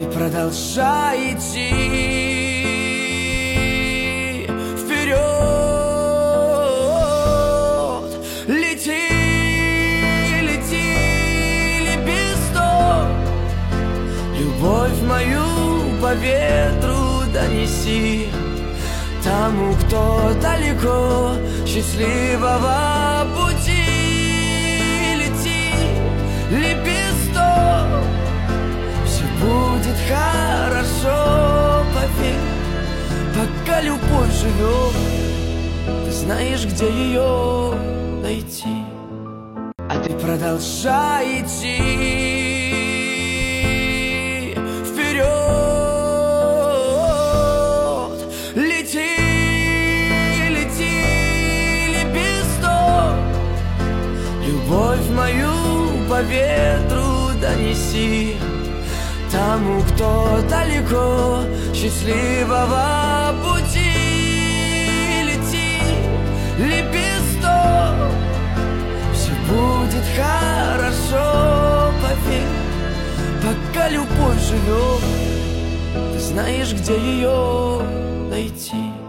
ты продолжай идти вперед. Лети, лети, лепесток, любовь мою по ветру донеси тому, кто далеко, счастливого пути. Лети, лепесток, все будет хорошо, поверь, пока любовь живет, ты знаешь, где ее найти. А ты продолжай идти вперед. Лети, лети, лепесток, любовь мою по ветру донеси тому, кто далеко, счастливого пути. Лети, лепесток, все будет хорошо, поверь, пока любовь живет, ты знаешь, где ее найти.